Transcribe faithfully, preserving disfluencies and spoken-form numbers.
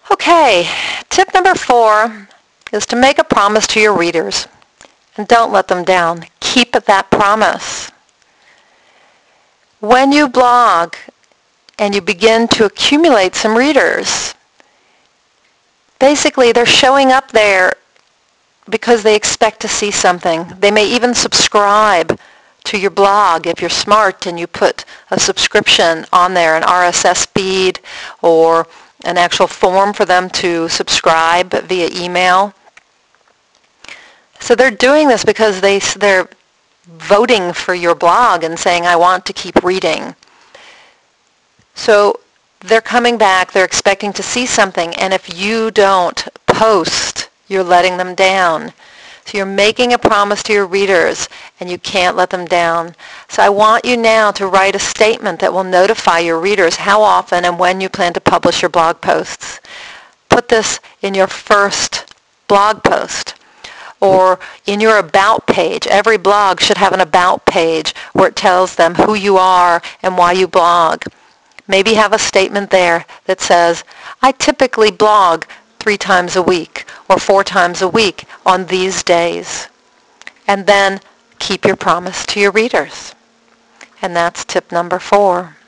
Okay, tip number four is to make a promise to your readers and don't let them down. Keep that promise. When you blog and you begin to accumulate some readers, basically they're showing up there because they expect to see something. They may even subscribe to your blog if you're smart and you put a subscription on there, an R S S feed or an actual form for them to subscribe via email. So they're doing this because they, they're voting for your blog and saying, I want to keep reading. So they're coming back, they're expecting to see something, and if you don't post, you're letting them down. So you're making a promise to your readers, and you can't let them down. So I want you now to write a statement that will notify your readers how often and when you plan to publish your blog posts. Put this in your first blog post or in your about page. Every blog should have an about page where it tells them who you are and why you blog. Maybe have a statement there that says, I typically blog three times a week or four times a week on these days. And then keep your promise to your readers. And that's tip number four.